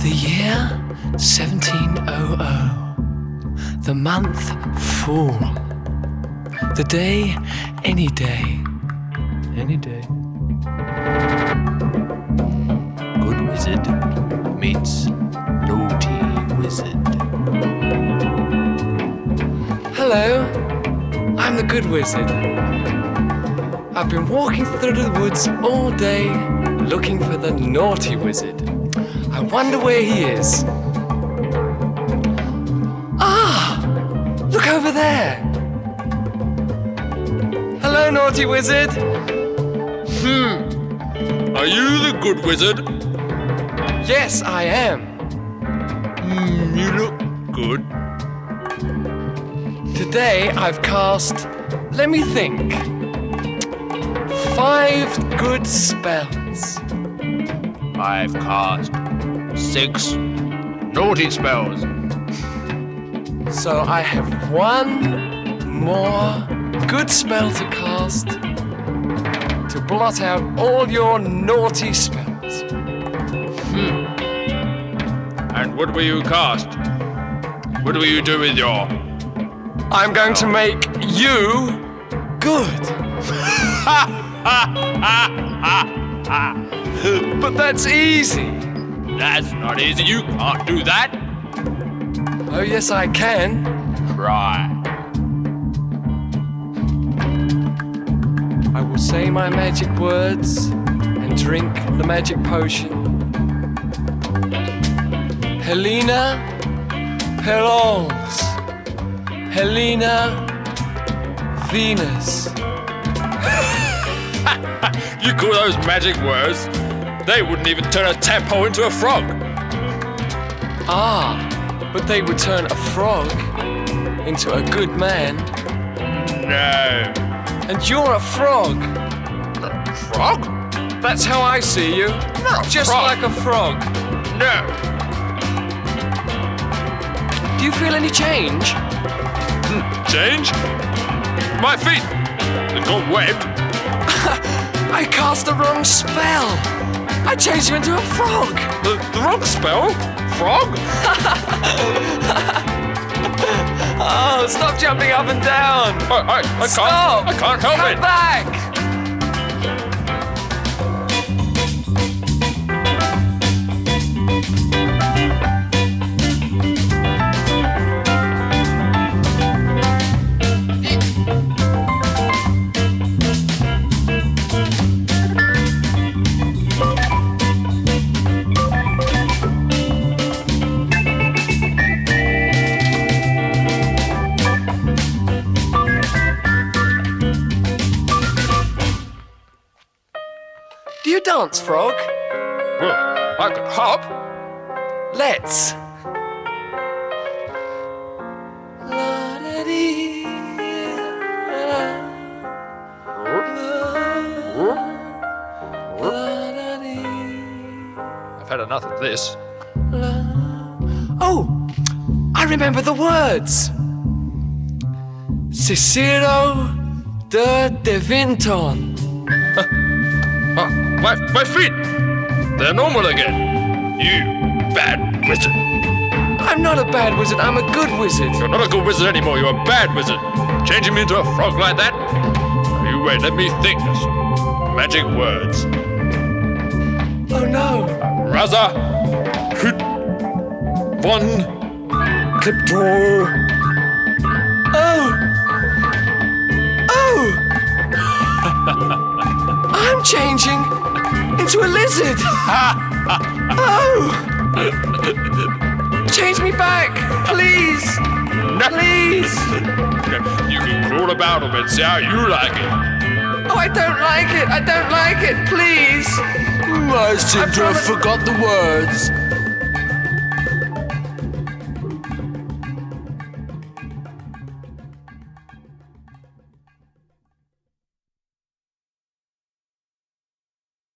The year 1700. The month Fool. The day, any day. Any day. Good wizard meets naughty wizard. Hello, I'm the Good Wizard. I've been walking through the woods all day looking for the Naughty Wizard. I wonder where he is. Ah! Look over there! Hello, Naughty Wizard! Are you the good wizard? Yes, I am. You look good. Today I've cast, let me think, 5 good spells. I've cast 6 naughty spells. So I have 1 more good spell to cast to blot out all your naughty spells. And what will you cast? What will you do with your... I'm going to make you good. But that's easy. That's not easy. You can't do that. Oh, yes, I can. Try. I will say my magic words and drink the magic potion. Helena Perons. Helena Venus. You call those magic words? They wouldn't even turn a tadpole into a frog. Ah, but they would turn a frog into a good man. No. And you're a frog. Frog? That's how I see you. Not a Just frog. like a frog. No. Do you feel any change? Change? My feet. They've gone webbed. I cast the wrong spell. I changed you into a frog. The wrong spell? Frog? Oh, stop jumping up and down. I Stop. can't help Come it. back. Do you dance, frog? Well, I could hop. Let's. I've had enough of this. Oh, I remember the words. Cicero de Vinton. Oh, my feet! They're normal again. You bad wizard. I'm not a bad wizard, I'm a good wizard. You're not a good wizard anymore, you're a bad wizard. Changing me into a frog like that? You wait, let me think of some magic words. Oh no. Raza, Hut, Von, Cliptor. Oh! I'm changing into a lizard! Oh! Change me back! Please! Please! You can crawl about them and see how you like it. Oh, I don't like it! I don't like it! Please! I seem to have promise- forgot the words.